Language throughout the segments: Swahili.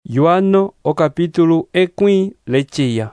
Yohano o capítulo equi lechia.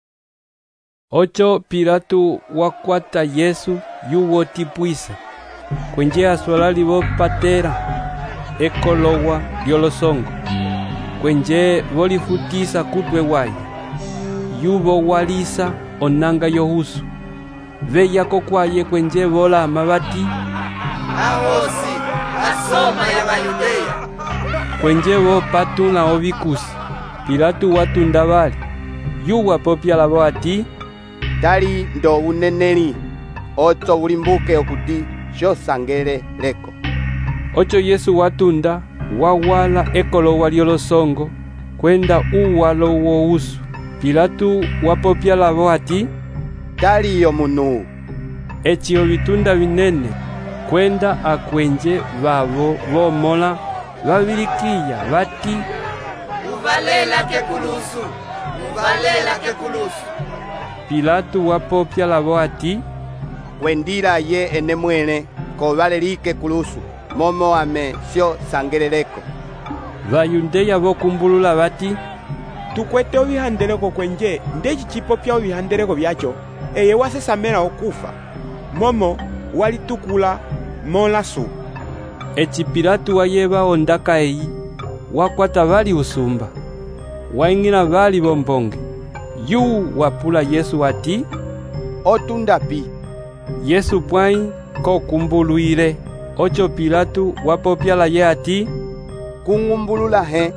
Ocho Pilato wakwata Yesu yuwo tipuisa. Kwenje aswalali bo patera ekolowa lyolosongo. Kwenje volifutisa kutwe wayi. Yubo walisa onanga yohusu. Veya kokwaye kwenje vola mabati. Ahosi, asoma ya Bayudeya. Kwenje vo patuna ovikusi. Pilato watunda vali. Yuwa popya lavo ati. Tali ndo uneneli. Oto ulimbuke okuti shosangele leko. Ocho Yesu watunda wawala ekolowa lyolosongo kwenda uwalo wousu. Pilato wapopya lavo ati. Tali yo munu. Echio vitunda vinene kwenda akwenje vavo vomola vavilikiya vati. Uvalela kekulusu, uvalela kekulusu. Pilato wapopya lavo ati. Wendira ye ene mwene kovalelike kulusu momo ame sio sangeleleko. Vayundeya vokumbulula vati. Tukwete ovihandeleko kwenje ndechi chipopya ovihandeleko vyacho eye wasesamela okufa momo walitukula molasu. Echi Pilato wayeva ondaka eyi wakwata vali usumba waingila vali bombonge. Yu wapula Yesu ati. Otunda pi. Yesu pwai kokumbuluile. Ocho Pilato wapopya la ye ati. Kungumbulula he.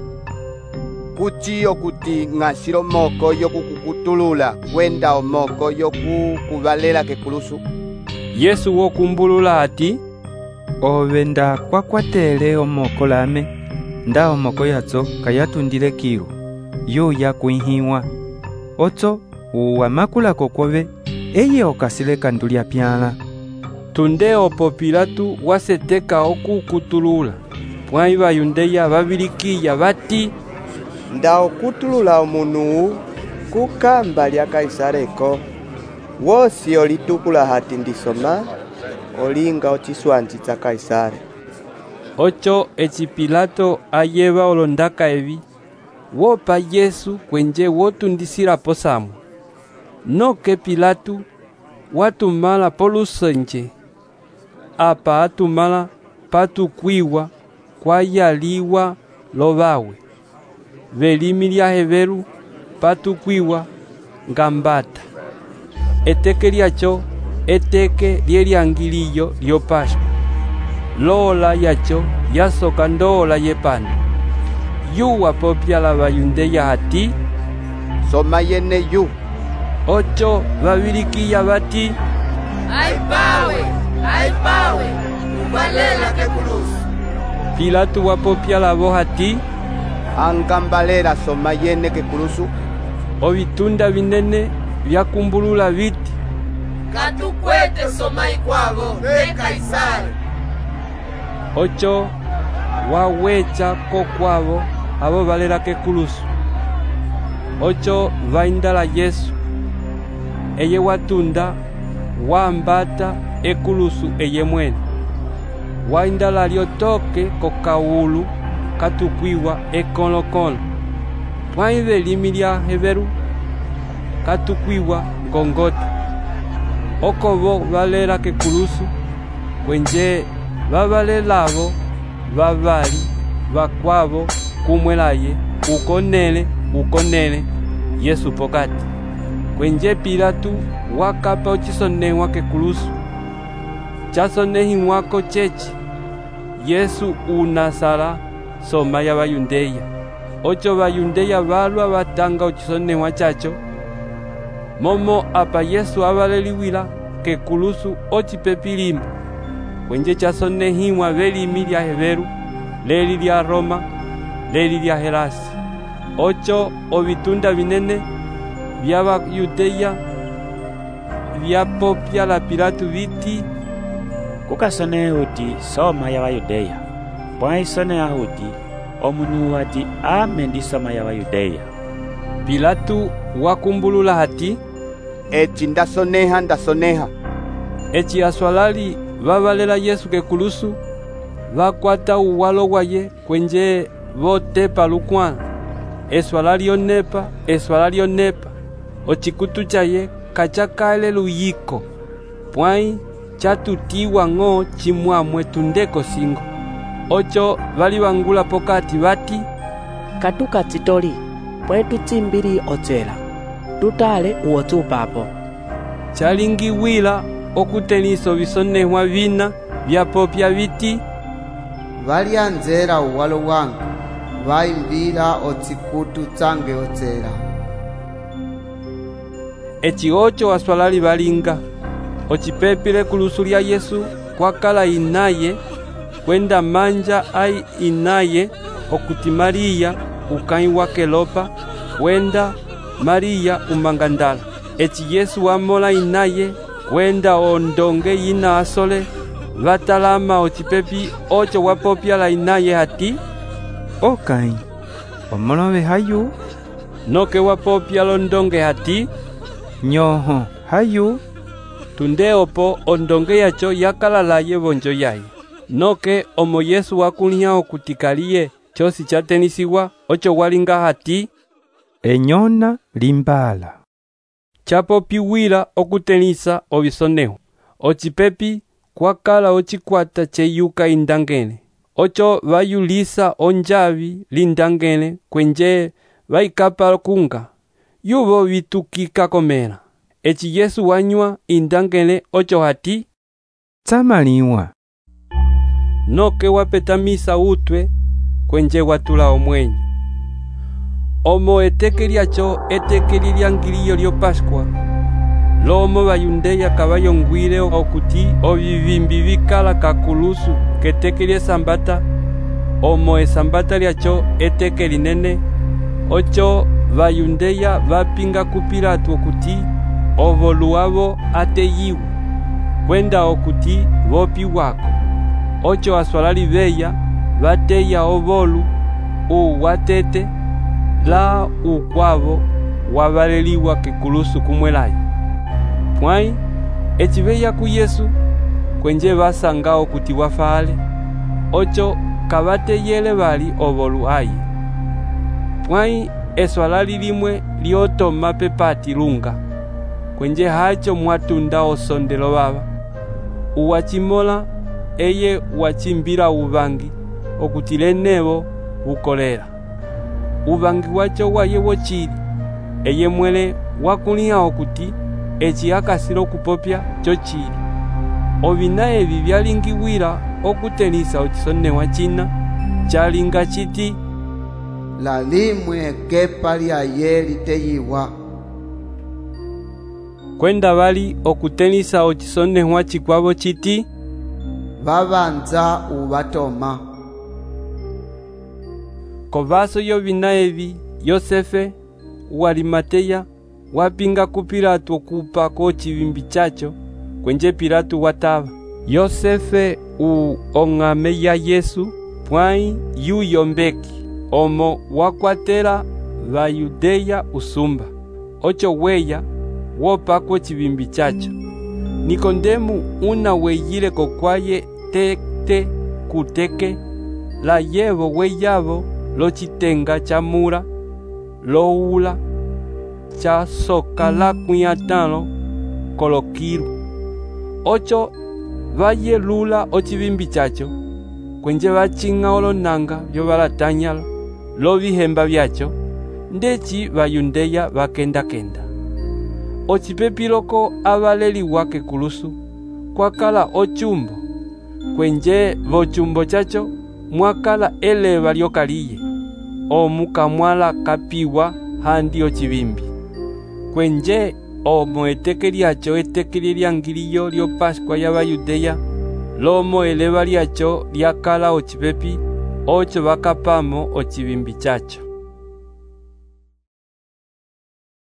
Kuchi okuti ng'ashilo moko yokukukutulula kwenda omoko yokukuvalela kekulusu. Yesu wokumbulula ati. Ove nda kwakwatele omoko lame nda omoko yatso kayatundile kilu yo yakuihiwa. Otso uwamakula kokove eye okasile kandulya pyala. Tunde opo Pilato waseteka okukutulula. Pwai Bayundeya vavilikiya vati. Nda okutulula omunu kukamba lya Kaisareko. Wosi olitukula hati ndisoma olinga ochiswanzi tsa Kaisare. Ocho echi Pilato ayeva olondaka evi wopa Yesu kwenje wotundisila posamwa. Noke Pilato watumala polusenje apa atumala patukwiwa kwayaliwa lovawe. Velimi lya heveru patukwiwa ngambata. Eteke lyacho eteke lyeliangiliyo lyo Pascua. Lola yacho yasoka ndola yepano. Yu wapopya la Bayundeya ati. Soma yene yu. Ocho vavilikiya vati. Aipawe, uvalela kekulusu. Pilato wapopya lavo ati. Angambalela soma yene kekulusu. Ovitunda vinene vyakumbulula viti. Katukwete soma ikwavo de Kaisare. Ocho wawecha kokwavo avo valela kekulusu. Ocho vaindala Yesu eye watunda wambata ekulusu eye mwene. Waindala lyotoke kokawulu katukwiwa ekolokolo. Pwai velimi lya heveru katukwiwa ngongota. Okovo valela kekulusu kwenje vavalelavo vavali vakwavo kumwelaye ukonele Yesu pokati. Kwenje Pilato wakapa ochisonehwa kekulusu chasonehiwako chechi Yesu unasala soma ya Bayundeya. Ocho Bayundeya valwa vatanga ochisonehwa chacho momo apa Yesu avaleliwila kekulusu ochipepilimba. Kwenje chasonehiwa velimi lya heveru leli lya Roma leli lya Helasi. Ocho ovitunda vinene vya Bayudeya vyapopya la Pilato viti. Kukasone uti soma ya Bayudeya. Pwai sone ahuti omunu wati amendi soma ya Bayudeya. Pilato wakumbulula hati. Echi ndasoneha. Echi aswalali vavalela Yesu kekulusu vakwata uwalo waye kwenje botepa lukwana, eswala lyonepa, ochikutu chaye kachakale luyiko, pwai chatutiwa ng'o chimwamwe tundeko singo. Ocho bali bangula pokati bati, katuka chitoli, pwe tuchimbiri ochela, tutale uotu papo. Chalingiwila okuteniso bisonehwa bina byapopya biti, Valianzera uwalo wangu, vaimbira ochikutu change ochela. Echi ocho aswalali balinga, ochipepile kulusu lya Yesu kwakala inaye, kwenda manja ai inaye okuti Maria ukai wake lopa, kwenda Maria umangandala. Echi Yesu wamola inaye, kwenda ondonge ina asole, vatalama ochipepi ocho wapopya la inaye hati, Okai, omolobe hayu, noke wapopya londonge hati, nyoho hayu, tunde opo ondonge yacho yakalalaye bonjo yaye. Noke omo Yesu wakulia okutikalie chosi chatenisiwa ocho walinga hati, enyona limbala. Chapopiwila okutenisa obisoneho, ochipepi kwakala ochikwata cheyuka indangene. Ocho vayulisa onjavi lindangene kwenje vaikapa kunga, yubo bitukika komera. Echi Yesu wanywa indangene ocho hati, Tsamaliwa. Noke wapetamisa utwe kwenje watula omwenyo. Omo etekelyacho etekelyaangiliyo lyo Pascua, lomo bayundeya kabayongwile okuti obivimbi bikala kakulusu ketekelye sambata, omo esambata lyacho etekelinene, ocho bayundeya bapinga ku Pilato okuti oboluabo ateyiwe, kwenda okuti bopi wako. Ocho aswalali beya bateya obolu uwatete la ukwabo wabaleliwa kekulusu kumwelayi. Pwai echibeya ku Yesu kwenje basanga okuti wafale, ocho kabateyele bali obolu ayi. Pwai eswalali limwe liotoma pepati lunga, kwenje hacho mwatunda osondelo baba, uwachimola eye wachimbira ubangi okutile nebo bukolera. Ubangi wacho waye wochili, eye mwele wakulia okuti echi akasilo kupopya chochili. Obina ebi byalingiwila okutenisa ochisonehwa china, chalinga chiti, La limwe kepa lyaye liteyiwa. Kwenda bali okutenisa ochisonehwa chikwabo chiti, Babanza ubatoma. Kovaso yobina ebi Yosefe walimateya wapinga ku Pilato kupa ko chivimbi chacho, kwenje Pilato wataba. Yosefe ongame ya Yesu pwai yuyombeki, omo wakwatela Bayudeya usumba. Ocho weya wopa ko chivimbi chacho. Nikodemu una weyile kokwaye te kuteke, la yevo weyavo lo chitenga chamura, lo ula, cha soka la kunyatano kolokiru. Ocho vaye lula ochivimbi chacho, kwenje vachinga olonanga vyo balatanyalo, lo bihemba byacho, ndechi bayundeya bakenda. Ochipepiloko abaleli wake kulusu, kwakala ochumbo, kwenje vochumbo chacho, mwakala eleva lyokaliye, omukamwala kapiwa handi ochivimbi. Kwenje omo etekelyacho etekelyaangiliyo lyo Pascua ya Bayudeya, lomo eleva lyacho lyakala ochipepi, ocho bakapamo ochivimbi chacho.